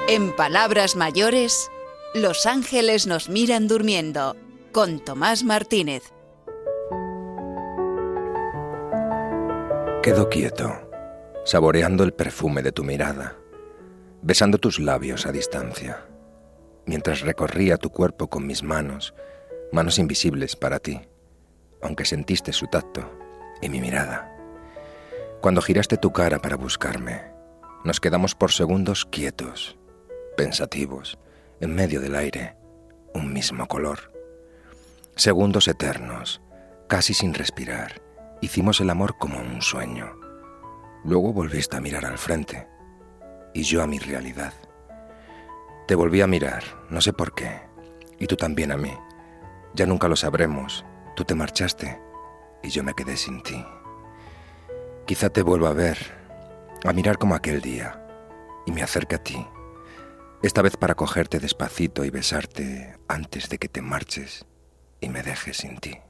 En palabras mayores, Los ángeles nos miran durmiendo, con Tomás Martínez. Quedo quieto, saboreando el perfume de tu mirada, besando tus labios a distancia, mientras recorría tu cuerpo con mis manos invisibles para ti, aunque sentiste su tacto y mi mirada. Cuando giraste tu cara para buscarme, nos quedamos por segundos quietos, pensativos, en medio del aire, un mismo color. Segundos eternos, casi sin respirar, hicimos el amor como un sueño. Luego volviste a mirar al frente, y yo a mi realidad. Te volví a mirar, no sé por qué, y tú también a mí. Ya nunca lo sabremos, tú te marchaste, y yo me quedé sin ti. Quizá te vuelva a ver, a mirar como aquel día, y me acerque a ti, esta vez para cogerte despacito y besarte antes de que te marches y me dejes sin ti.